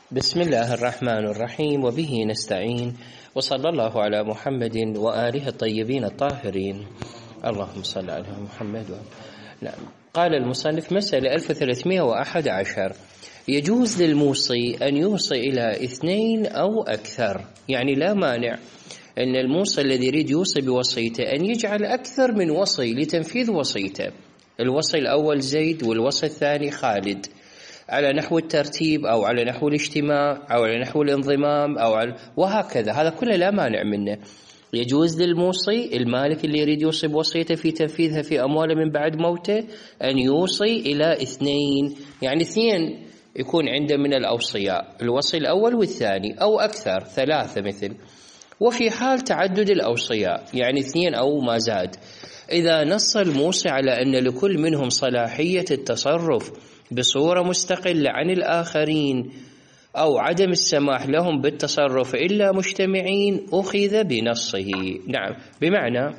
بسم الله الرحمن الرحيم، وبه نستعين، وصلى الله على محمد وآله الطيبين الطاهرين. اللهم صل على محمد نعم. قال المصنف: مسألة 1311. يجوز للموصي أن يوصي إلى 2 أو أكثر، يعني لا مانع أن الموصي الذي يريد يوصي بوصيته أن يجعل أكثر من وصي لتنفيذ وصيته. الوصي الأول زيد والوصي الثاني خالد، على نحو الترتيب أو على نحو الاجتماع أو على نحو الانضمام وهكذا. هذا كله لا مانع منه. يجوز للموصي المالك اللي يريد يوصي بوصيته في تنفيذها في أمواله من بعد موته أن يوصي إلى 2، يعني 2 يكون عنده من الأوصياء، الوصي الأول والثاني، أو أكثر 3 مثل. وفي حال تعدد الأوصياء، يعني 2 أو ما زاد، إذا نص الموصي على أن لكل منهم صلاحية التصرف بصورة مستقلة عن الآخرين أو عدم السماح لهم بالتصرف إلا مجتمعين، أخذ بنصه. نعم، بمعنى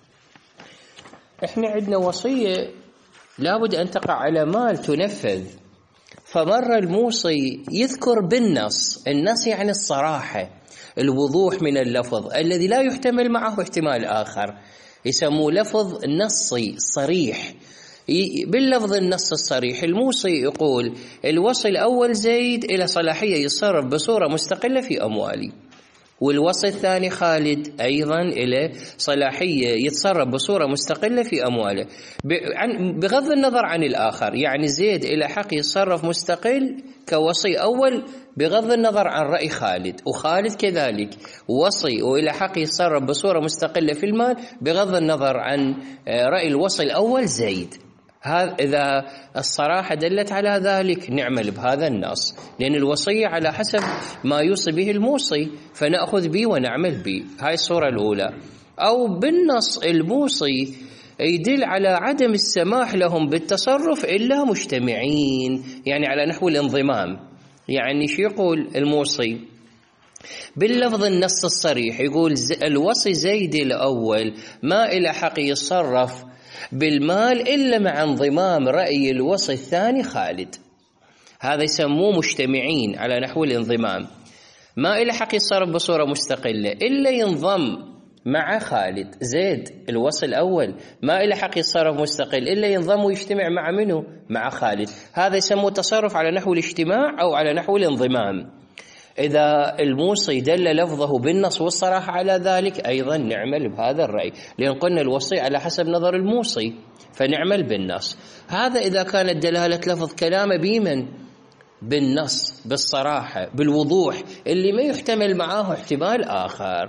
إحنا عندنا وصية لابد أن تقع على مال تنفذ، فمر الموصي يذكر بالنص، النص يعني الصراحة، الوضوح من اللفظ الذي لا يحتمل معه احتمال آخر، يسموه لفظ نصي صريح. باللفظ النص الصريح الموصي يقول: الوصي الأول زيد إلى صلاحية يتصرف بصورة مستقلة في أموالي، والوصي الثاني خالد أيضا إلى صلاحية يتصرف بصورة مستقلة في أمواله بغض النظر عن الآخر. يعني زيد إلى حق يتصرف مستقل كوصي أول بغض النظر عن رأي خالد، وخالد كذلك وصي وإلى حق يتصرف بصورة مستقلة في المال بغض النظر عن رأي الوصي الأول زيد. إذا الصراحة دلت على ذلك نعمل بهذا النص، لأن الوصية على حسب ما يوصي به الموصي فنأخذ به ونعمل به. هاي الصورة الأولى. أو بالنص الموصي يدل على عدم السماح لهم بالتصرف إلا مجتمعين، يعني على نحو الانضمام. يعني شو يقول الموصي باللفظ النص الصريح؟ يقول الوصي زيد الأول ما إلى حق يتصرف بالمال إلا مع انضمام رأي الوصي الثاني خالد. هذا يسموه مجتمعين على نحو الانضمام. ما إلى حق يتصرف بصورة مستقلة إلا ينضم مع خالد. زيد الوصي الأول ما إلى حق يتصرف مستقل إلا ينضم ويجتمع مع منه؟ مع خالد. هذا يسموه تصرف على نحو الاجتماع أو على نحو الانضمام. إذا الموصي دل لفظه بالنص والصراحة على ذلك أيضا نعمل بهذا الرأي، لأن قلنا الوصي على حسب نظر الموصي فنعمل بالنص. هذا إذا كانت دلالة لفظ كلامه بمن؟ بالنص، بالصراحة، بالوضوح اللي ما يحتمل معه احتمال آخر.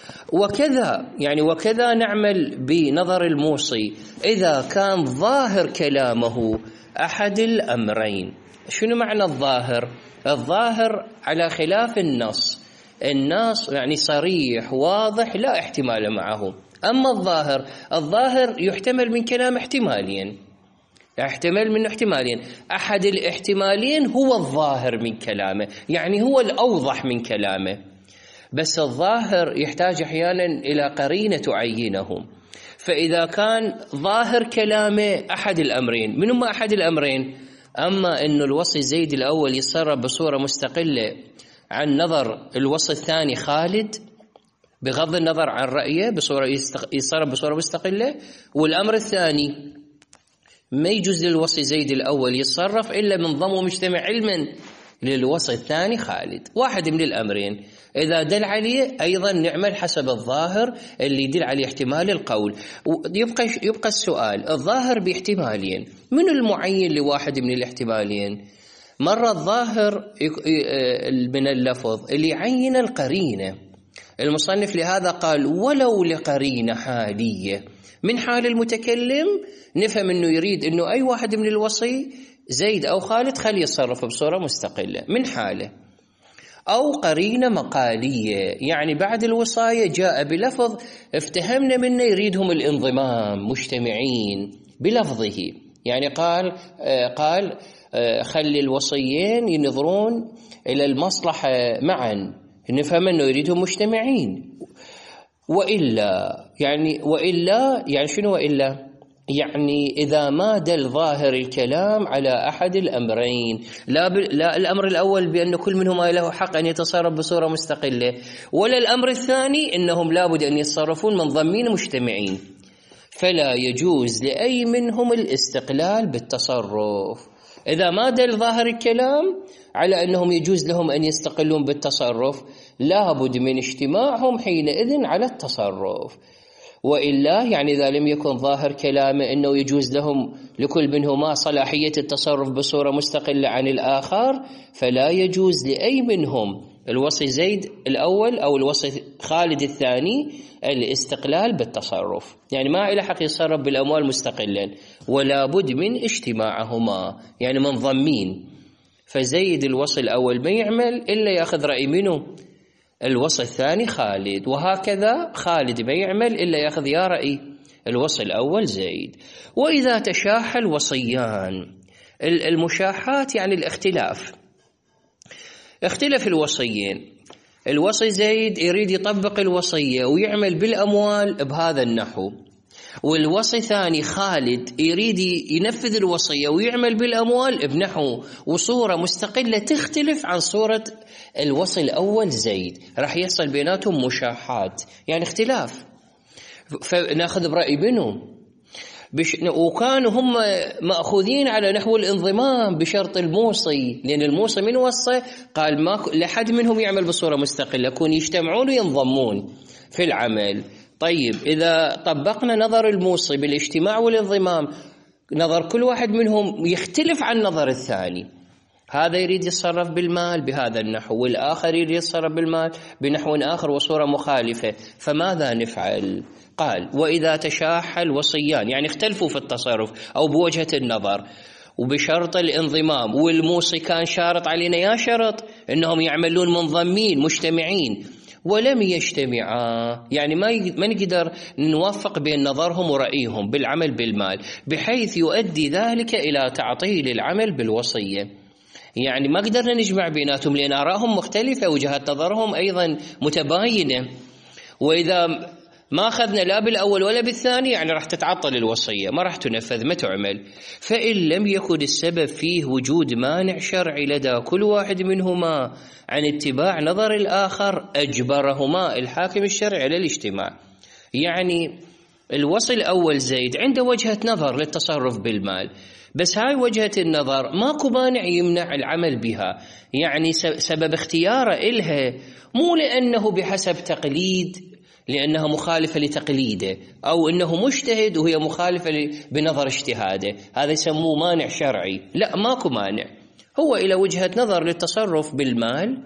وكذا نعمل بنظر الموصي إذا كان ظاهر كلامه أحد الأمرين. شنو معنى الظاهر؟ الظاهر على خلاف النص يعني صريح واضح لا احتمال معه. أما الظاهر يحتمل من كلام احتمالين، يحتمل منه احتمالين، أحد الاحتمالين هو الظاهر من كلامه، يعني هو الأوضح من كلامه. بس الظاهر يحتاج أحيانا إلى قرينة تعينه. فإذا كان ظاهر كلامه أحد الأمرين، من هما أحد الأمرين؟ أما أن الوصي زيد الأول يتصرف بصورة مستقلة عن نظر الوصي الثاني خالد بغض النظر عن رأيه يتصرف بصورة مستقلة، والأمر الثاني ما يجوز للوصي زيد الأول يتصرف إلا من ضم ومجتمع علما للوصي الثاني خالد. واحد من الأمرين إذا دل عليه أيضا نعمل حسب الظاهر اللي يدل عليه احتمال القول. يبقى السؤال: الظاهر باحتمالين، من المعين لواحد من الاحتمالين؟ مرة الظاهر من اللفظ اللي يعين القرينة. المصنف لهذا قال: ولو لقرينة حالية من حال المتكلم نفهم أنه يريد أنه أي واحد من الوصي زيد أو خالد خلي يتصرف بصورة مستقلة من حاله. أو قرينة مقالية، يعني بعد الوصاية جاء بلفظ افتهمنا منه يريدهم الانضمام مجتمعين بلفظه، يعني قال خلي الوصيين ينظرون إلى المصلحة معا، نفهم أنه يريدهم مجتمعين. وإلا يعني شنو وإلا؟ يعني إذا ما دل ظاهر الكلام على أحد الأمرين، لا الأمر الأول بأن كل منهما له حق أن يتصرف بصورة مستقلة، ولا الأمر الثاني أنهم لابد أن يتصرفون منضمين مجتمعين، فلا يجوز لأي منهم الاستقلال بالتصرف. إذا ما دل ظاهر الكلام على أنهم يجوز لهم أن يستقلون بالتصرف، لابد من اجتماعهم حينئذ على التصرف. وإلا يعني إذا لم يكن ظاهر كلامه أنه يجوز لهم لكل منهما صلاحية التصرف بصورة مستقلة عن الآخر، فلا يجوز لأي منهم الوصي زيد الأول أو الوصي خالد الثاني الاستقلال بالتصرف، يعني ما إلى حق يتصرف بالأموال مستقلا، ولا بد من اجتماعهما يعني منضمين. فزيد الوصي الأول ما يعمل إلا يأخذ رأي منه الوصي الثاني خالد، وهكذا خالد ما يعمل إلا يأخذ يا رأي الوصي الأول زيد. وإذا تشاح الوصيان، المشاحات يعني الاختلاف، اختلف الوصيين، الوصي زيد يريد يطبق الوصية ويعمل بالأموال بهذا النحو، والوصي ثاني خالد يريد ينفذ الوصية ويعمل بالأموال بنحو وصورة مستقلة تختلف عن صورة الوصي الأول زيد، راح يحصل بيناتهم مشاحات يعني اختلاف، فناخذ برأي بينهم. وكانوا هم مأخوذين على نحو الانضمام بشرط الموصي، لأن الموصي من وصى قال ما لحد منهم يعمل بصورة مستقلة، يكون يجتمعون وينضمون في العمل. طيب إذا طبقنا نظر الموصي بالاجتماع والانضمام، نظر كل واحد منهم يختلف عن نظر الثاني، هذا يريد يتصرف بالمال بهذا النحو والآخر يريد يتصرف بالمال بنحو آخر وصورة مخالفة، فماذا نفعل؟ قال وإذا تشاح الوصيان يعني اختلفوا في التصرف أو بوجهة النظر وبشرط الانضمام، والموصي كان شارط علينا يا شرط أنهم يعملون منضمين مجتمعين، ولم يجتمعا يعني ما نقدر نوفق بين نظرهم ورأيهم بالعمل بالمال بحيث يؤدي ذلك إلى تعطيل العمل بالوصية، يعني ما قدرنا نجمع بيناتهم لأن آرائهم مختلفة وجهات نظرهم أيضا متباينة. وإذا ما أخذنا لا بالأول ولا بالثاني يعني راح تتعطل الوصية، ما راح تنفذ ما تعمل. فإن لم يكن السبب فيه وجود مانع شرعي لدى كل واحد منهما عن اتباع نظر الآخر، أجبرهما الحاكم الشرعي على الاجتماع. يعني الوصي الأول زيد عنده وجهة نظر للتصرف بالمال، بس هاي وجهة النظر ماكو مانع يمنع العمل بها، يعني سبب اختياره إلها مو لأنه بحسب تقليد لأنها مخالفة لتقليده، أو أنه مجتهد وهي مخالفة بنظر اجتهاده، هذا يسموه مانع شرعي. لا ماكو مانع، هو إلى وجهة نظر للتصرف بالمال،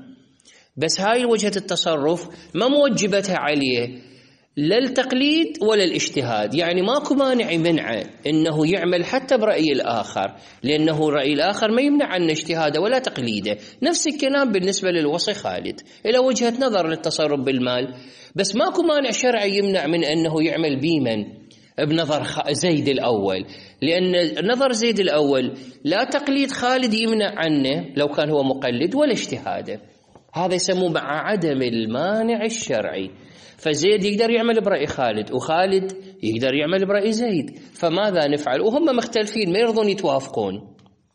بس هاي وجهة التصرف ما موجبتها عليه لا التقليد ولا الاجتهاد، يعني ماكو مانع يمنعه انه يعمل حتى برأي الآخر، لأنه رأي الآخر ما يمنع عن اجتهاده ولا تقليده. نفس الكلام بالنسبة للوصي خالد، إلى وجهة نظر للتصرف بالمال، بس ماكو مانع شرعي يمنع من أنه يعمل بيمن بنظر زيد الأول، لأن نظر زيد الأول لا تقليد خالد يمنع عنه لو كان هو مقلد ولا اجتهاده، هذا يسموه مع عدم المانع الشرعي. فزيد يقدر يعمل برأي خالد وخالد يقدر يعمل برأي زيد، فماذا نفعل؟ وهم مختلفين ما يرضون يتوافقون،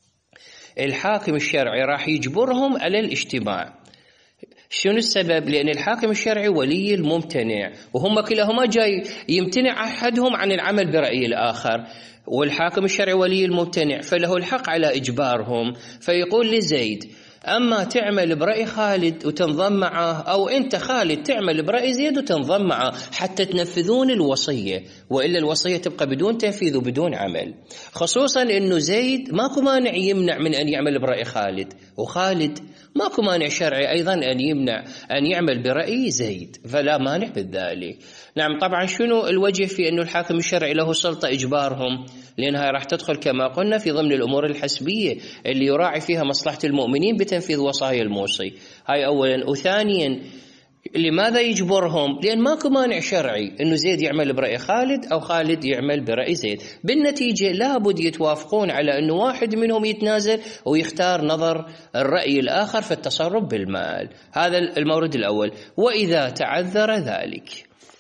الحاكم الشرعي راح يجبرهم على الاجتماع. شنو السبب؟ لأن الحاكم الشرعي ولي الممتنع، وهم كلاهما جاي يمتنع أحدهم عن العمل برأي الآخر، والحاكم الشرعي ولي الممتنع فله الحق على إجبارهم. فيقول لزيد أما تعمل برأي خالد وتنضم معه، أو أنت خالد تعمل برأي زيد وتنضم معه حتى تنفذون الوصية، وإلا الوصية تبقى بدون تنفيذ وبدون عمل. خصوصا أنه زيد ماكو مانع يمنع من أن يعمل برأي خالد، وخالد ماكو مانع شرعي أيضا أن يمنع أن يعمل برأي زيد، فلا مانع بذلك. نعم طبعا شنو الوجه في أنه الحاكم الشرعي له سلطة إجبارهم؟ لأنها راح تدخل كما قلنا في ضمن الأمور الحسبية اللي يراعي فيها مصلحة المؤمنين بتنفيذ وصايا الموصي، هاي أولا. وثانيا لماذا يجبرهم؟ لأن ماكو مانع شرعي أنه زيد يعمل برأي خالد أو خالد يعمل برأي زيد، بالنتيجة لابد يتوافقون على أنه واحد منهم يتنازل ويختار نظر الرأي الآخر في التصرف بالمال. هذا المورد الأول. وإذا تعذر ذلك،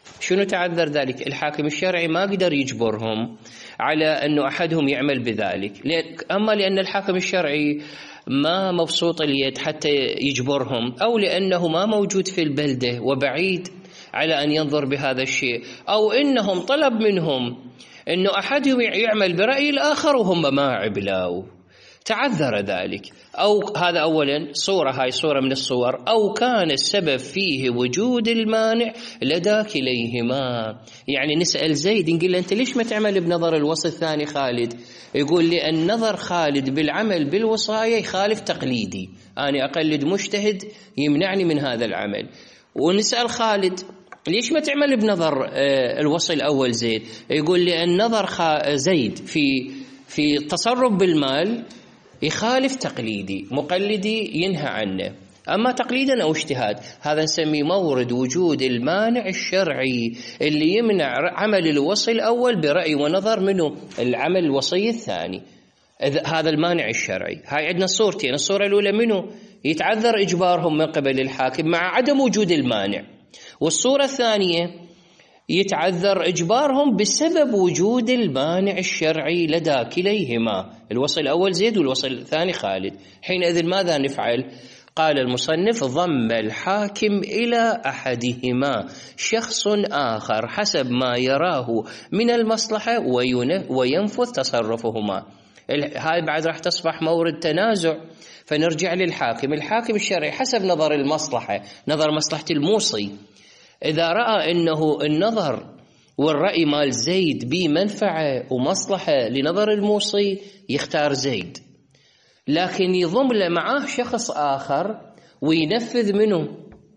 شنو تعذر ذلك؟ الحاكم الشرعي ما قدر يجبرهم على أنه أحدهم يعمل بذلك، أما لأن الحاكم الشرعي ما مبسوط اليد حتى يجبرهم، أو لأنه ما موجود في البلدة وبعيد على أن ينظر بهذا الشيء، أو إنهم طلب منهم أنه أحدهم يعمل برأي الآخر وهم ما عبلاوا، تعذر ذلك. أو هذا أولا صورة، هاي صورة من الصور. أو كان السبب فيه وجود المانع لدى كليهما. يعني نسأل زيد نقول له أنت ليش ما تعمل بنظر الوصي الثاني خالد؟ يقول لي أن نظر خالد بالعمل بالوصاية يخالف تقليدي، أنا أقلد مجتهد يمنعني من هذا العمل. ونسأل خالد ليش ما تعمل بنظر الوصي الأول زيد؟ يقول لي أن نظر زيد في التصرف بالمال يخالف تقليدي، مقلدي ينهى عنه، أما تقليدا أو اجتهاد هذا نسميه مورد وجود المانع الشرعي اللي يمنع عمل الوصي الأول برأي ونظر منه العمل الوصي الثاني. هذا المانع الشرعي. هاي عندنا صورتين، الصورة الأولى منه يتعذر إجبارهم من قبل الحاكم مع عدم وجود المانع، والصورة الثانية يتعذر إجبارهم بسبب وجود المانع الشرعي لدى كليهما، الوصي الأول زيد والوصي الثاني خالد. حينئذ ماذا نفعل؟ قال المصنف ضم الحاكم إلى أحدهما شخص آخر حسب ما يراه من المصلحة وينفذ تصرفهما. هاي بعد راح تصبح مورد تنازع، فنرجع للحاكم. الحاكم الشرعي حسب نظر المصلحة، نظر مصلحة الموصي، إذا رأى أنه النظر والرأي مال زيد بمنفعة ومصلحة لنظر الموصي يختار زيد، لكن يضم له معاه شخص آخر وينفذ منه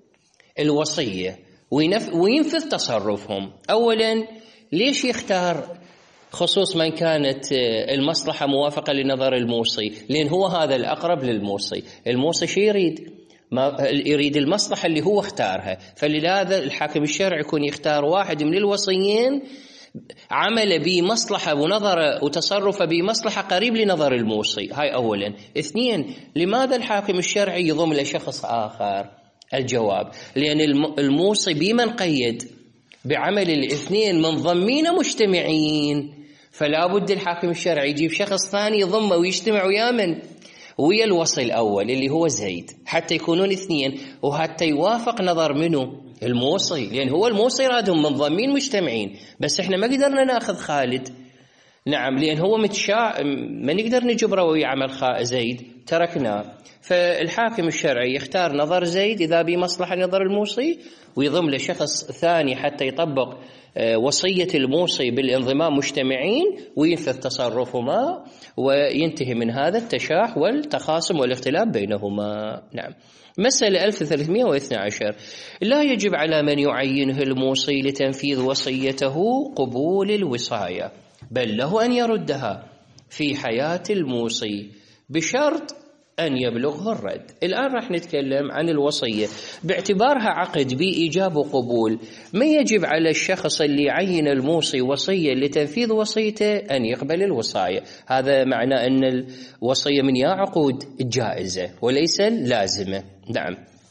الوصية وينفذ تصرفهم. أولا ليش يختار خصوص من كانت المصلحة موافقة لنظر الموصي؟ لأن هو هذا الأقرب للموصي. الموصي شو يريد؟ ما يريد المصلحة اللي هو اختارها، فلذا الحاكم الشرعي يكون يختار واحد من الوصيين عمل بمصلحة ونظر وتصرف بمصلحة قريب لنظر الموصي. هاي أولا. اثنين، لماذا الحاكم الشرعي يضم لشخص آخر؟ الجواب لأن الموصي بمن قيد بعمل الاثنين منضمين مجتمعين، فلا بد الحاكم الشرعي يجيب شخص ثاني يضمه ويجتمع ويا الوصي الأول اللي هو زيد، حتى يكونون اثنين وحتى يوافق نظر منه الموصي، لأن هو الموصي رادهم منضمين مجتمعين. بس احنا ما قدرنا ناخذ خالد، نعم، لأن هو ما نقدر نجبره ويعمل زيد، تركناه. فالحاكم الشرعي يختار نظر زيد إذا بمصلحة نظر الموصي، ويضم له شخص ثاني حتى يطبق وصية الموصي بالانضمام مجتمعين وينفذ تصرفهما، وينتهي من هذا التشاح والتخاصم والاختلاف بينهما. نعم. مسألة 1312. لا يجب على من يعينه الموصي لتنفيذ وصيته قبول الوصاية، بل له أن يردها في حياة الموصي بشرط أن يبلغه الرد. الآن راح نتكلم عن الوصية باعتبارها عقد بإيجاب وقبول. ما يجب على الشخص اللي يعين الموصي وصية لتنفيذ وصيته أن يقبل الوصاية. هذا معنى أن الوصية من عقود جائزة وليس لازمة. نعم،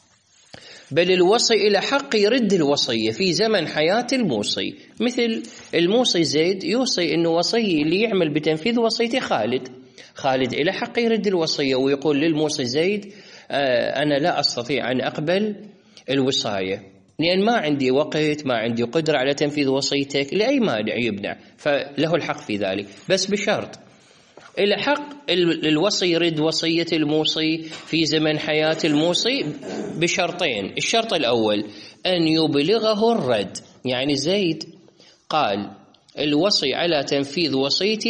بل الوصي إلى حق يرد الوصية في زمن حياة الموصي. مثل الموصي زيد يوصي أنه وصي اللي يعمل بتنفيذ وصيته خالد إلى حق يرد الوصية ويقول للموصي زيد أنا لا أستطيع أن أقبل الوصاية لأن ما عندي وقت، ما عندي قدرة على تنفيذ وصيتك، لأي مانع يمنع، فله الحق في ذلك، بس بشرط إلى حق الوصي يرد وصية الموصي في زمن حياة الموصي بشرطين. الشرط الأول أن يبلغه الرد، يعني زيد قال الوصي على تنفيذ وصيتي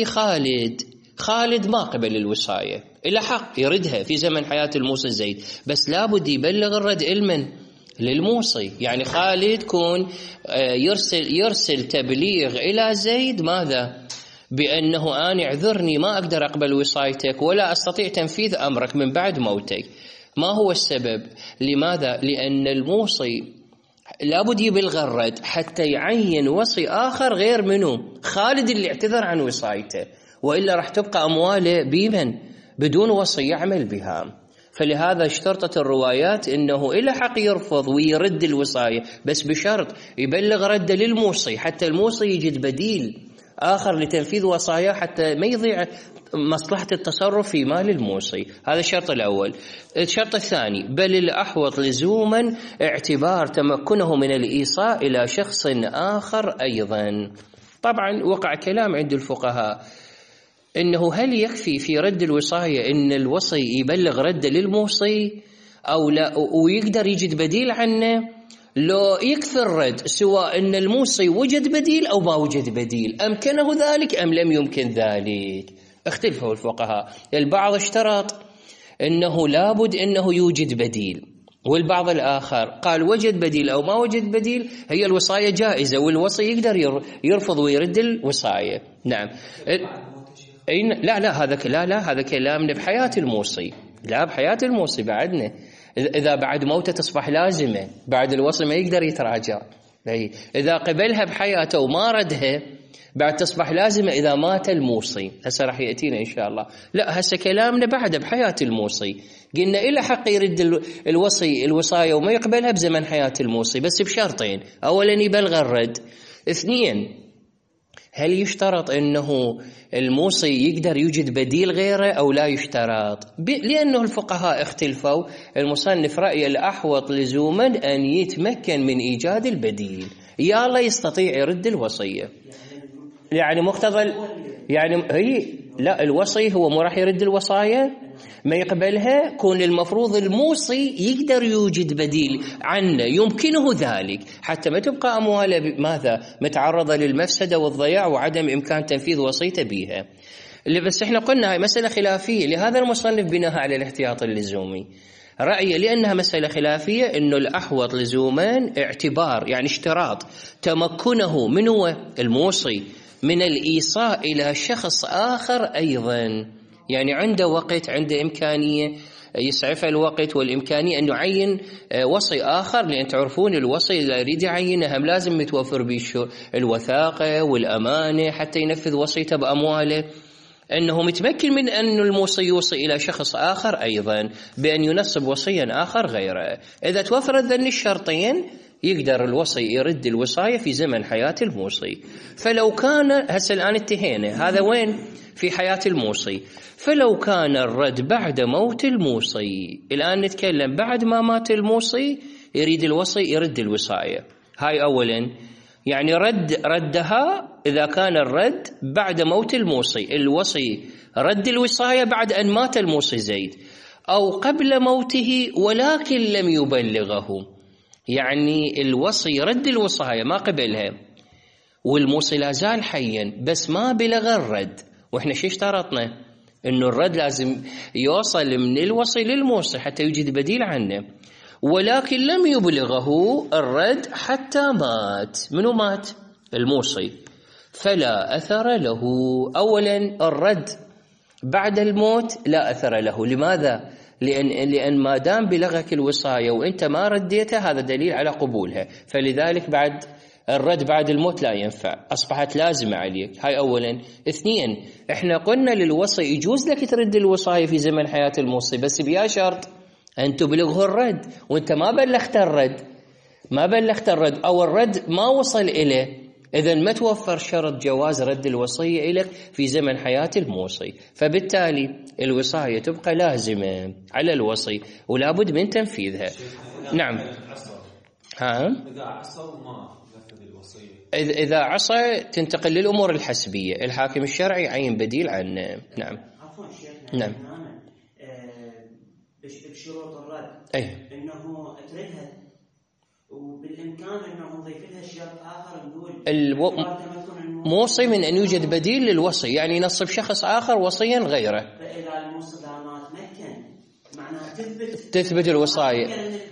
خالد ما قبل الوصاية، إلى حق يردها في زمن حياة الموصي زيد، بس لابد يبلغ الرد علما للموصي. يعني خالد كون يرسل تبليغ إلى زيد ماذا؟ بأنه أنا اعذرني ما أقدر أقبل وصايتك ولا أستطيع تنفيذ أمرك من بعد موتك. ما هو السبب؟ لماذا؟ لأن الموصي لابد يبلغ الرد حتى يعين وصي آخر غير منه خالد اللي اعتذر عن وصايته، وإلا راح تبقى أمواله بدون وصي يعمل بها. فلهذا اشترطت الروايات أنه إلى حق يرفض ويرد الوصاية، بس بشرط يبلغ رده للموصي حتى الموصي يجد بديل آخر لتنفيذ وصاياه حتى ما يضيع مصلحة التصرف في مال الموصي. هذا الشرط الأول. الشرط الثاني: بل الأحوط لزوما اعتبار تمكنه من الإيصاء إلى شخص آخر أيضا. طبعا وقع كلام عند الفقهاء إنه هل يكفي في رد الوصاية إن الوصي يبلغ رده للموصي أو لا، ويقدر يجد بديل عنه؟ لو يكفي الرد سواء أن الموصي وجد بديل أو ما وجد بديل، أمكنه ذلك أم لم يمكن ذلك؟ اختلفوا الفقهاء. البعض اشترط أنه لابد أنه يوجد بديل، والبعض الآخر قال وجد بديل أو ما وجد بديل هي الوصاية جائزة والوصي يقدر يرفض ويرد الوصاية. نعم. لا هذا كلامنا بحياة الموصي، لا بحياة الموصي بعدنا. إذا بعد موته تصبح لازمة، بعد الوصي ما يقدر يتراجع. إذا قبلها بحياته وما ردها بعد تصبح لازمة إذا مات الموصي. هسه راح يأتينا إن شاء الله. لا هسه كلامنا بعد بحياة الموصي، قلنا إلى حق يرد الوصي الوصاية وما يقبلها بزمن حياة الموصي، بس بشرطين: أولا يبلغ الرد، اثنين هل يشترط أنه الموصي يقدر يوجد بديل غيره أو لا يشترط؟ لأنه الفقهاء اختلفوا. المصنف رأي الأحوط لزوما أن يتمكن من إيجاد البديل، يا الله يستطيع يرد الوصية. يعني مقتضى يعني هي لا الوصي هو مو راح يرد الوصايا ما يقبلها، كون المفروض الموصي يقدر يوجد بديل عنه يمكنه ذلك حتى ما تبقى أمواله ماذا متعرضة للمفسدة والضياع وعدم إمكان تنفيذ وصيته بها. اللي بس احنا قلنا هاي مسألة خلافية، لهذا المصنف بناها على الاحتياط اللزومي. رأيه لأنها مسألة خلافية إنه الأحوط لزومان اعتبار يعني اشتراط تمكنه من هو الموصي من الإيصاء إلى شخص آخر أيضا، يعني عنده وقت، عنده إمكانية يسعف الوقت والإمكانية أن يعين وصي آخر، لأن تعرفون الوصي إذا يريد يعينه هم لازم متوفر به الوثاقة والأمانة حتى ينفذ وصيته بأمواله، أنه متمكن من أن الموصي يوصي إلى شخص آخر أيضا بأن ينصب وصيا آخر غيره. إذا توفرت ذن الشرطين يقدر الوصي يرد الوصاية في زمن حياة الموصي. فلو كان هسه الآن انتهينا، هذا وين في حياة الموصي. فلو كان الرد بعد موت الموصي، الآن نتكلم بعد ما مات الموصي يريد الوصي يرد الوصاية. هاي أولا يعني ردها إذا كان الرد بعد موت الموصي، الوصي رد الوصاية بعد أن مات الموصي زيد، أو قبل موته ولكن لم يبلغه، يعني الوصي رد الوصاية ما قبلها والموصي لا زال حيا بس ما بلغ الرد. وإحنا شو اشترطنا؟ إنه الرد لازم يوصل من الوصي للموصي حتى يوجد بديل عنه، ولكن لم يبلغه الرد حتى مات. منو مات؟ الموصي. فلا أثر له. أولا الرد بعد الموت لا أثر له. لماذا؟ لأن ما دام بلغك الوصاية وإنت ما رديتها هذا دليل على قبولها، فلذلك بعد الرد بعد الموت لا ينفع، أصبحت لازمة عليك. هاي أولا. اثنين إحنا قلنا للوصي يجوز لك ترد الوصاية في زمن حياة الموصي بس بيا شرط أن تبلغه الرد، وإنت ما بلغت الرد أو الرد ما وصل إليه، إذن ما توفر شرط جواز رد الوصية إليك في زمن حياة الموصي، فبالتالي الوصاية تبقى لازمة على الوصي ولا بد من تنفيذها. نعم. إذا عصى تنتقل للأمور الحسبية، الحاكم الشرعي يعين بديل عنه. نعم. عفوا شيخ. نعم. بشروط الرد إنه تردها وبالإمكان إنه نضيف لها شرط آخر نقول موصي من أن يوجد بديل للوصي، يعني ينصب شخص آخر وصيا غيره. فإذا الموصي ما تمكن معناها تثبت الوصاية.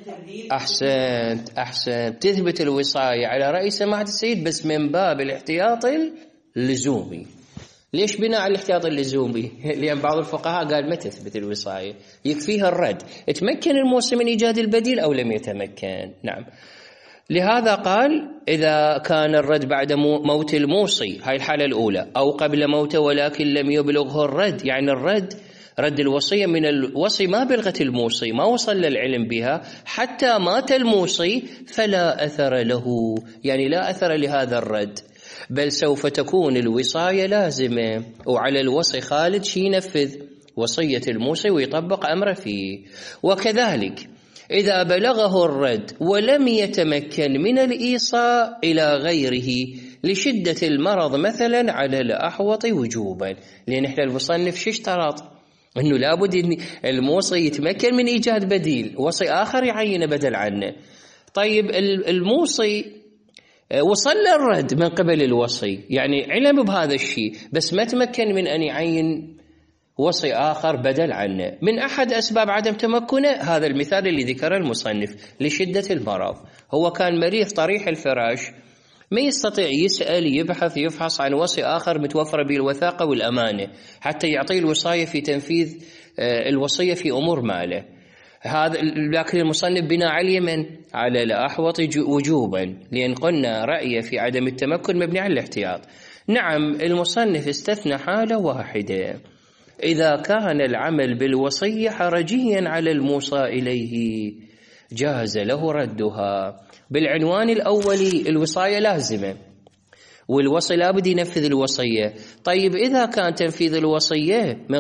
أحسنت تثبت الوصاية على رأي سماحة السيد بس من باب الاحتياط اللزومي. ليش بناء على الاحتياط اللزومي؟ لأن بعض الفقهاء قال ما تثبت الوصاية يكفيها الرد، تمكن الموصي من إيجاد البديل أو لم يتمكن. نعم. لهذا قال إذا كان الرد بعد موت الموصي، هاي الحالة الأولى، أو قبل موته ولكن لم يبلغه الرد، يعني الرد رد الوصية من الوصي ما بلغت الموصي، ما وصل للعلم بها حتى مات الموصي، فلا أثر له، يعني لا أثر لهذا الرد، بل سوف تكون الوصاية لازمة، وعلى الوصي خالد شي ينفذ وصية الموصي ويطبق أمره فيه. وكذلك إذا بلغه الرد ولم يتمكن من الإيصاء إلى غيره لشدة المرض مثلا على الأحوط وجوبا، لأن إحنا المصنف شو اشترط؟ أنه لابد أن الموصي يتمكن من إيجاد بديل، وصي آخر يعين بدل عنه. طيب الموصي وصل الرد من قبل الوصي، يعني علم بهذا الشيء بس ما تمكن من أن يعين وصي آخر بدل عنه. من أحد أسباب عدم تمكنه هذا المثال اللي ذكره المصنف لشدة المرض، هو كان مريض طريح الفراش، ما يستطيع يسأل يبحث يفحص عن وصي آخر متوفر به الوثاقة والأمانة حتى يعطيه الوصاية في تنفيذ الوصية في أمور ماله. هذا لكن المصنف بناء عليه من على الأحوط وجوبا، لأن قلنا رأيه في عدم التمكن مبني على الاحتياط. نعم المصنف استثنى حالة واحدة، إذا كان العمل بالوصية حرجيا على الموصى إليه جاز له ردها. بالعنوان الأولي الوصاية لازمة والوصي لابد ينفذ الوصية. طيب إذا كان تنفيذ الوصية من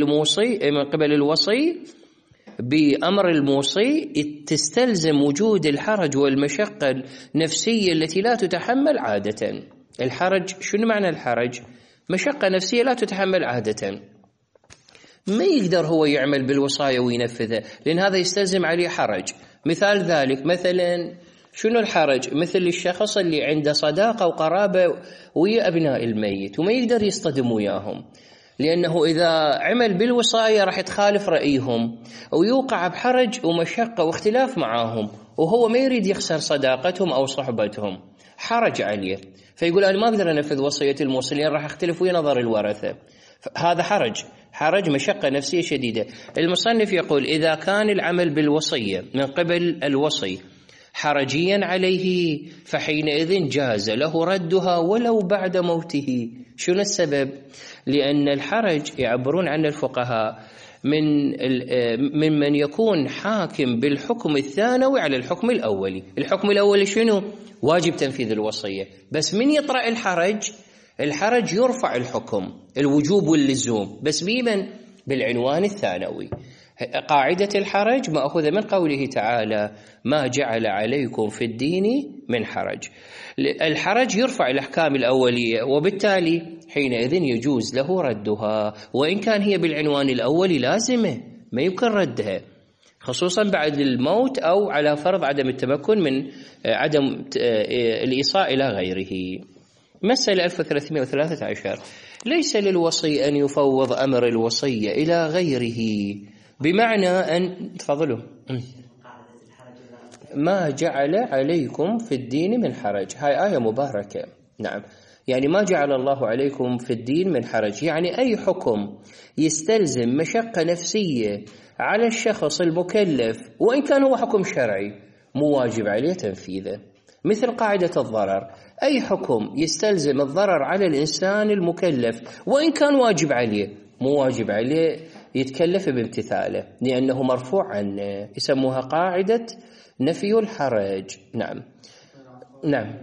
قبل الوصي بأمر الموصي تستلزم وجود الحرج والمشقة النفسية التي لا تتحمل عادة. الحرج شنو معنى الحرج؟ مشقة نفسية لا تتحمل عادة، ما يقدر هو يعمل بالوصاية وينفذها لأن هذا يستلزم عليه حرج. مثال ذلك مثلا شنو الحرج؟ مثل الشخص اللي عنده صداقة وقرابة ويا أبناء الميت وما يقدر يصطدم وياهم، لأنه إذا عمل بالوصاية راح تخالف رأيهم ويوقع بحرج ومشقة واختلاف معاهم، وهو ما يريد يخسر صداقتهم أو صحبتهم، حرج عليه، فيقول أنا ما أقدر أنفذ وصية الموصي لأن راح أختلف ويا نظر الورثة. هذا حرج مشقة نفسية شديدة. المصنف يقول إذا كان العمل بالوصية من قبل الوصي حرجيا عليه فحينئذ جاز له ردها ولو بعد موته. شنو السبب؟ لأن الحرج يعبرون عن الفقهاء من يكون حاكم بالحكم الثانوي على الحكم الأولي. الحكم الأولي شنو؟ واجب تنفيذ الوصية، بس من يطرأ الحرج يرفع الحكم الوجوب واللزوم، بس بمن؟ بالعنوان الثانوي. قاعدة الحرج مأخوذة من قوله تعالى ما جعل عليكم في الدين من حرج. الحرج يرفع الأحكام الأولية، وبالتالي حينئذ يجوز له ردها، وإن كان هي بالعنوان الأولي لازمة ما يمكن ردها، خصوصا بعد الموت أو على فرض عدم التمكن من عدم الإيصاء إلى غيره. مسألة 1313 ليس للوصي أن يفوض أمر الوصية إلى غيره، بمعنى أن تفضلوا ما جعل عليكم في الدين من حرج. هاي آية مباركة. نعم، يعني ما جعل الله عليكم في الدين من حرج، يعني أي حكم يستلزم مشقة نفسية على الشخص المكلف وإن كان هو حكم شرعي مو واجب عليه تنفيذه. مثل قاعدة الضرر، أي حكم يستلزم الضرر على الإنسان المكلف وإن كان واجب عليه مو واجب عليه يتكلف بامتثاله لأنه مرفوع عنه، يسموها قاعدة نفي الحرج. نعم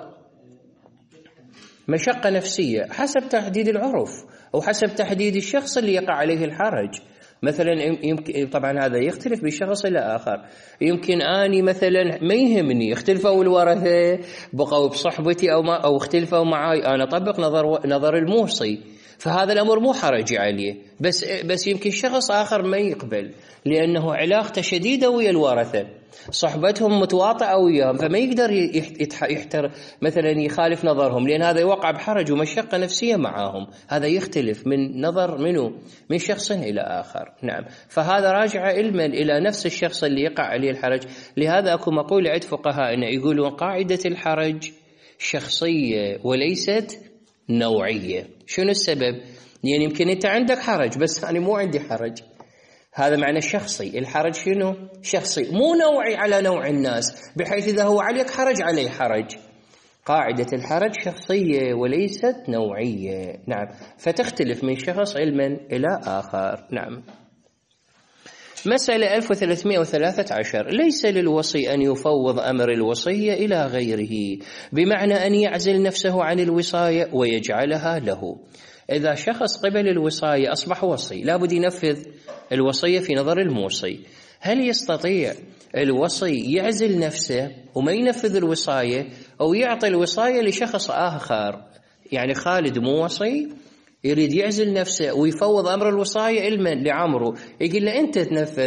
مشقة نفسية حسب تحديد العرف أو حسب تحديد الشخص اللي يقع عليه الحرج. مثلا يمكن طبعا هذا يختلف بالشخص الآخر، يمكن أني مثلا ما يهمني اختلفوا الورثة بقوا بصحبتي أو اختلفوا معي، أنا أطبق نظر الموصي، فهذا الأمر مو حرج عليه، بس يمكن شخص آخر ما يقبل لأنه علاقته شديدة ويا الورثة، صحبتهم متواطئة وياهم، فما يقدر يحتر مثلا يخالف نظرهم لأن هذا يوقع بحرج ومشقة نفسية معاهم. هذا يختلف من نظر من شخص إلى آخر. نعم، فهذا راجع علما إلى نفس الشخص اللي يقع عليه الحرج. لهذا أكو مقولة عند فقهاء يقولون قاعدة الحرج شخصية وليست نوعية. شنو السبب؟ يعني يمكن أنت عندك حرج بس أنا مو عندي حرج، هذا معنى شخصي. الحرج شنو؟ شخصي، مو نوعي على نوع الناس، بحيث إذا هو عليك حرج عليه حرج. قاعدة الحرج شخصية وليست نوعية. نعم، فتختلف من شخص علما إلى آخر. نعم. مسألة 1313. ليس للوصي أن يفوض أمر الوصية إلى غيره، بمعنى أن يعزل نفسه عن الوصاية ويجعلها له. إذا شخص قبل الوصاية أصبح وصي، لابد ينفذ الوصية في نظر الموصي. هل يستطيع الوصي يعزل نفسه وما ينفذ الوصاية، أو يعطي الوصاية لشخص آخر؟ يعني خالد مو وصي، يريد يعزل نفسه ويفوض أمر الوصاية علما لعمرو، يقول له أنت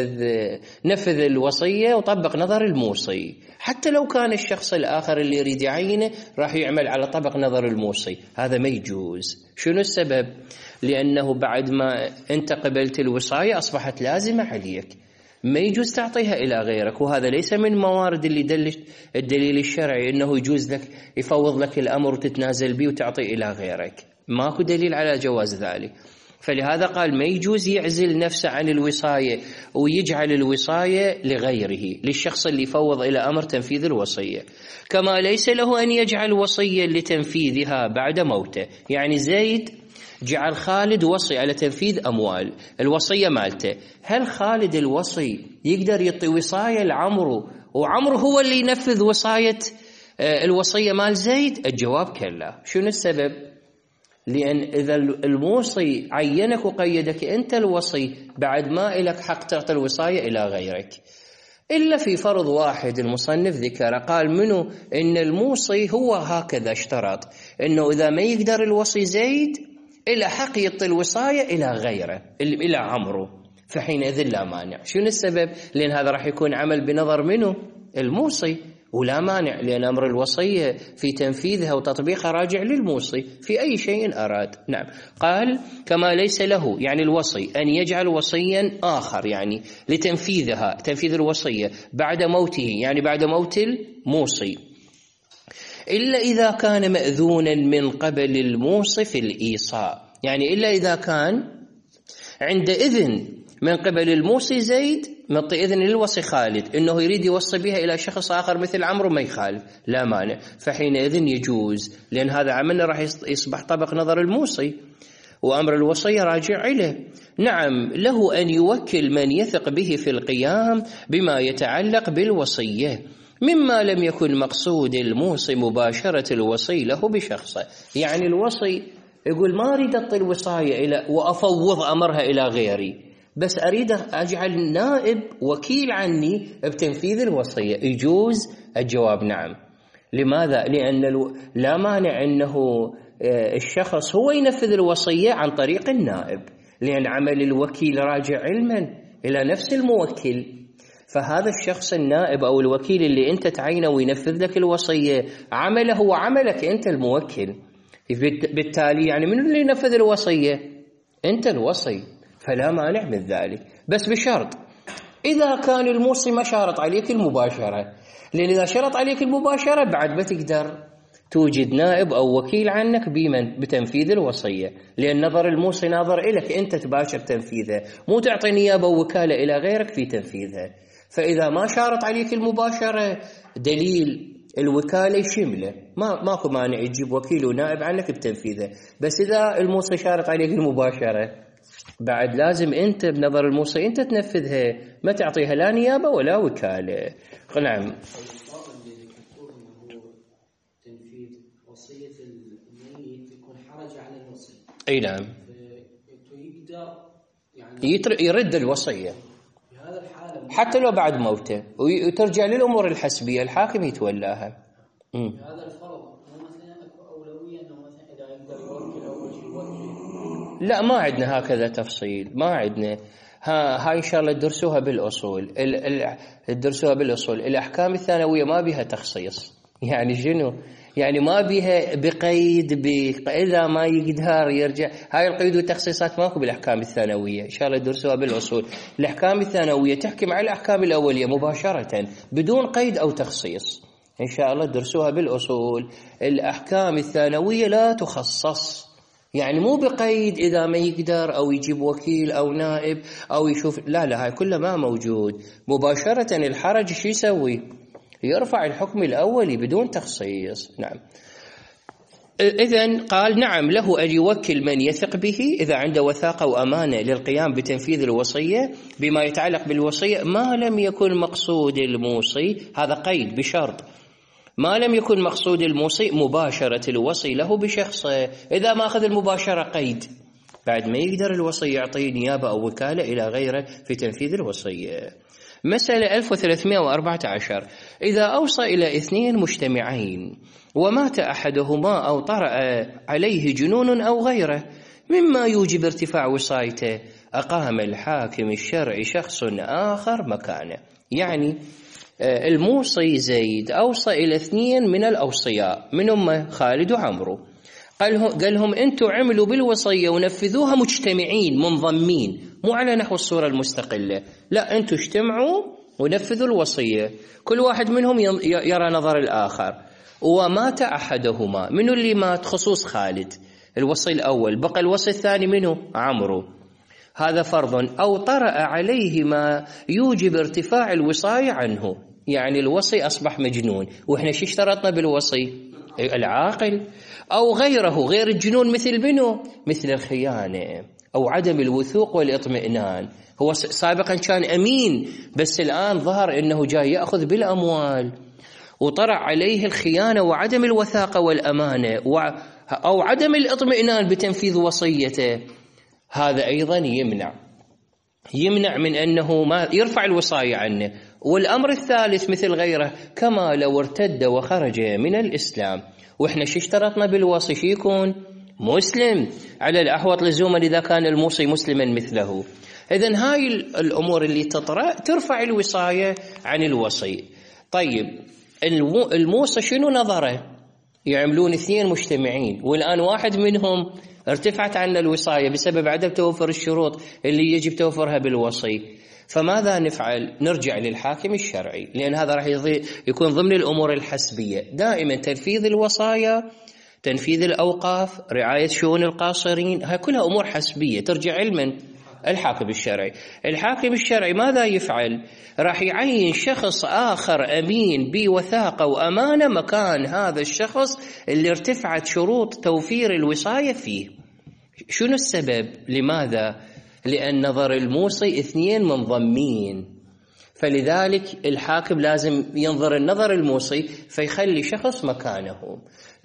نفذ الوصية وطبق نظر الموصي، حتى لو كان الشخص الآخر اللي يريد يعينه راح يعمل على طبق نظر الموصي. هذا ما يجوز. شنو السبب؟ لأنه بعد ما أنت قبلت الوصاية أصبحت لازمة عليك، ما يجوز تعطيها إلى غيرك. وهذا ليس من موارد اللي الدليل الشرعي أنه يجوز لك يفوض لك الأمر وتتنازل به وتعطي إلى غيرك، ماكو دليل على جواز ذلك. فلهذا قال ما يجوز يعزل نفسه عن الوصاية ويجعل الوصاية لغيره، للشخص اللي يفوض إلى أمر تنفيذ الوصية. كما ليس له أن يجعل وصيا لتنفيذها بعد موته. يعني زيد جعل خالد وصي على تنفيذ أموال الوصية مالته، هل خالد الوصي يقدر يعطي وصاية لعمرو وعمرو هو اللي ينفذ وصاية الوصية مال زيد؟ الجواب كلا. شنو السبب؟ لأن إذا الموصي عينك وقيدك أنت الوصي، بعد ما إلك حق تعطي الوصاية إلى غيرك، إلا في فرض واحد المصنف ذكر، قال منه إن الموصي هو هكذا اشترط إنه إذا ما يقدر الوصي زيد إلى حق يعطي الوصاية إلى غيره، إلى عمرو، فحينئذ لا مانع. شنو السبب؟ لأن هذا راح يكون عمل بنظر منه الموصي، ولا مانع، لأن أمر الوصية في تنفيذها وتطبيقها راجع للموصي في أي شيء أراد. نعم. قال كما ليس له يعني الوصي أن يجعل وصيا آخر يعني لتنفيذها، تنفيذ الوصية بعد موته، يعني بعد موت الموصي، إلا إذا كان مأذونا من قبل الموصي في الإيصاء. يعني إلا إذا كان عند إذن من قبل الموصي زيد، معطي إذن للوصي خالد إنه يريد يوصي بها إلى شخص آخر مثل عمرو، ما يخالف، لا مانع، فحينئذ يجوز، لأن هذا عمل راح يصبح طبق نظر الموصي وأمر الوصية راجع إليه. نعم، له أن يوكل من يثق به في القيام بما يتعلق بالوصية مما لم يكن مقصود الموصي مباشرة الوصي له بشخصه. يعني الوصي يقول ما أريد أعطي الوصاية وأفوض أمرها إلى غيري، بس أريد أجعل نائب وكيل عني بتنفيذ الوصية، يجوز؟ الجواب نعم. لماذا؟ لأن لا مانع أنه الشخص هو ينفذ الوصية عن طريق النائب، لأن عمل الوكيل راجع علما إلى نفس الموكل. فهذا الشخص النائب أو الوكيل اللي أنت تعينه وينفذ لك الوصية عمله هو عملك أنت الموكل، بالتالي يعني من اللي ينفذ الوصية؟ أنت الوصي، فلا مانع من ذلك، بس بشرط إذا كان الموصي ما شارط عليك المباشرة، لأن إذا شرط عليك المباشرة بعد ما تقدر توجد نائب أو وكيل عنك بتنفيذ الوصية، لأن نظر الموصي ناظر إليك أنت تباشر تنفيذها، مو تعطي نيابة ووكالة إلى غيرك في تنفيذها. فإذا ما شارط عليك المباشرة دليل الوكالة يشمله، ماكو مانع يجيب وكيل ونائب عنك بتنفيذه. بس إذا الموصي شارط عليك المباشرة بعد لازم أنت بنظر الموصي أنت تنفذها، ما تعطيها لا نيابة ولا وكالة. نعم. تنفيذ وصية الميت يكون حرج على الوصي. أي نعم. يقدر يعني يرد الوصية بهذا الحالة حتى لو بعد موته، وترجع للأمور الحسبية الحاكم يتولاها. هذا الفرض مثلا أكو أولوية أنه مثلا إذا يقدر يوكل أول شيء يوكل. لا، ما عندنا هكذا تفصيل، ما عندنا. هاي إن شاء الله تدرسوها بالأصول، تدرسوها بالأصول. الأحكام الثانوية ما بها تخصيص، يعني شنو؟ يعني ما بها بقيد إذا ما يقدر يرجع. هاي القيود والتخصيصات ماكو بالأحكام الثانوية، إن شاء الله تدرسوها بالأصول. الأحكام الثانوية تحكم على الأحكام الأولية مباشرة بدون قيد أو تخصيص، إن شاء الله تدرسوها بالأصول. الأحكام الثانوية لا تخصص، يعني مو بقيد إذا ما يقدر أو يجيب وكيل أو نائب أو يشوف، لا هاي كلها ما موجود. مباشرة الحرج شو يسوي؟ يرفع الحكم الأولي بدون تخصيص. نعم. إذن قال نعم له أن يوكل من يثق به إذا عنده وثاقة وأمانة للقيام بتنفيذ الوصية بما يتعلق بالوصية، ما لم يكن مقصود الموصي، هذا قيد بشرط، ما لم يكن مقصود الموصي مباشرة الوصي له بشخصه. إذا ما أخذ المباشرة قيد، بعد ما يقدر الوصي يعطي نيابة أو وكالة إلى غيره في تنفيذ الوصية. مسألة 1314 إذا أوصى إلى 2 مجتمعين ومات أحدهما أو طرأ عليه جنون أو غيره مما يوجب ارتفاع وصايته، أقام الحاكم الشرعي شخص آخر مكانه. يعني الموصي زيد أوصى إلى 2 من الأوصياء منهم خالد وعمرو، قال لهم أنتم عملوا بالوصية ونفذوها مجتمعين منضمين، مو على نحو الصورة المستقلة، لا أنتم اجتمعوا ونفذوا الوصية، كل واحد منهم يرى نظر الآخر. ومات أحدهما، منو اللي مات؟ خصوص خالد الوصي الأول، بقى الوصي الثاني منه عمرو، هذا فرض. أو طرأ عليه ما يوجب ارتفاع الوصاية عنه، يعني الوصي أصبح مجنون، وإحنا شو اشترطنا بالوصي؟ العاقل. أو غيره، غير الجنون، مثل منه؟ مثل الخيانة أو عدم الوثوق والاطمئنان، هو سابقا كان أمين بس الآن ظهر أنه جاي يأخذ بالأموال، وطرأ عليه الخيانة وعدم الوثاقة والأمانة أو عدم الاطمئنان بتنفيذ وصيته، هذا أيضا يمنع من أنه ما يرفع الوصاية عنه. والأمر الثالث مثل غيره، كما لو ارتد وخرج من الإسلام، وإحنا شو اشترطنا بالوصي؟ شو يكون؟ مسلم، على الأحوط لزوما إذا كان الموصي مسلما مثله. إذن هاي الأمور اللي تطرأ ترفع الوصاية عن الوصي. طيب الموصي شنو نظره؟ يعملون 2 مجتمعين والآن واحد منهم ارتفعت عنا الوصاية بسبب عدم توفر الشروط اللي يجب توفرها بالوصي، فماذا نفعل؟ نرجع للحاكم الشرعي، لأن هذا راح يكون ضمن الأمور الحسبية. دائما تنفيذ الوصايا، تنفيذ الأوقاف، رعاية شؤون القاصرين، هاي كلها أمور حسبية ترجع علما الحاكم الشرعي. الحاكم الشرعي ماذا يفعل؟ راح يعين شخص آخر أمين بوثاقة وأمانة مكان هذا الشخص اللي ارتفعت شروط توفير الوصاية فيه. شنو السبب؟ لماذا؟ لأن نظر الموصي 2 منضمين، فلذلك الحاكم لازم ينظر النظر الموصي فيخلي شخص مكانه.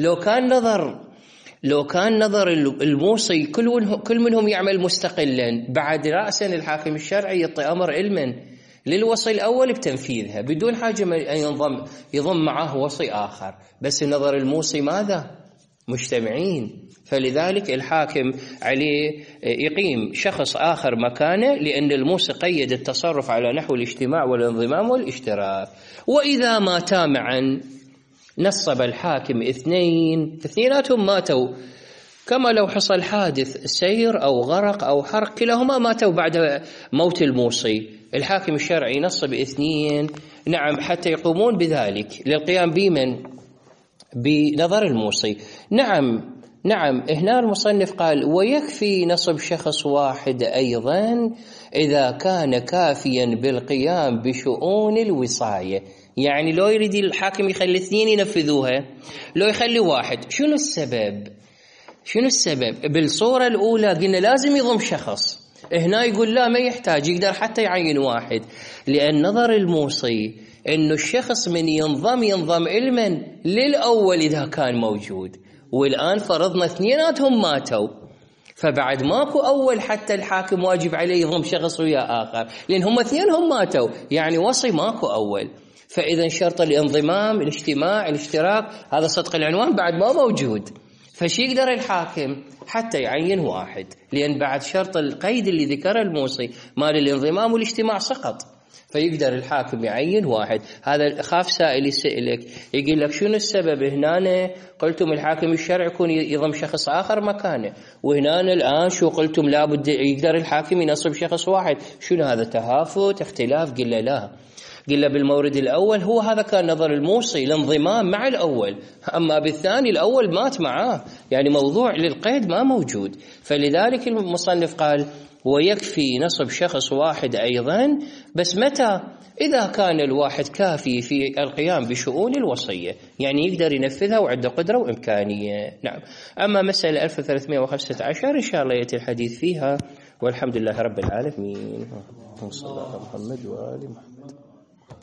لو كان نظر الموصي كل منهم يعمل مستقلا، بعد رأسا الحاكم الشرعي يعطي أمر علما للوصي الأول بتنفيذها بدون حاجة أن يضم معه وصي آخر، بس نظر الموصي ماذا؟ مجتمعين، فلذلك الحاكم عليه يقيم شخص آخر مكانه، لأن الموصي قيد التصرف على نحو الاجتماع والانضمام والاشتراك. وإذا ماتا معا نصب الحاكم 2 اثنيناتهم ماتوا، كما لو حصل حادث سير أو غرق أو حرق، كلاهما ماتوا بعد موت الموصي، الحاكم الشرعي نصب 2 نعم حتى يقومون بذلك للقيام بنظر الموصي. نعم هنا المصنف قال ويكفي نصب شخص واحد أيضا إذا كان كافيا بالقيام بشؤون الوصاية. يعني لو يريد الحاكم يخلي 2 ينفذوها، لو يخلي واحد، شنو السبب؟ بالصورة الأولى قلنا لازم يضم شخص، هنا يقول لا ما يحتاج، يقدر حتى يعين واحد، لأن نظر الموصي إنه الشخص من ينضم علما للأول إذا كان موجود، والآن فرضنا 2 ماتوا، فبعد ماكو أول حتى الحاكم واجب عليه يضم شخص ويا آخر، لأن هم 2 ماتوا، يعني وصي ماكو أول، فإذا شرط الانضمام الاجتماع الاشتراك هذا صدق العنوان بعد ما موجود، فش يقدر الحاكم حتى يعين واحد، لأن بعد شرط القيد اللي ذكره الموصي مال الانضمام والاجتماع سقط، فيقدر الحاكم يعين واحد. هذا خاف سائل يسألك يقول لك شنو السبب؟ هنا قلتم الحاكم الشرعي يكون يضم شخص آخر مكانه، وهنا الآن شو قلتم لابد يقدر الحاكم ينصب شخص واحد، شنو هذا؟ تهافت اختلاف؟ قلنا لا، قلنا بالمورد الأول هو هذا كان نظر الموصي الانضمام مع الأول، أما بالثاني الأول مات معاه، يعني موضوع للقيد ما موجود، فلذلك المصنف قال ويكفي نصب شخص واحد أيضا، بس متى؟ إذا كان الواحد كافي في القيام بشؤون الوصية، يعني يقدر ينفذها وعنده قدرة وإمكانية. نعم. أما مسألة 1315 إن شاء الله يأتي الحديث فيها، والحمد لله رب العالمين. صلى الله على محمد وآل محمد.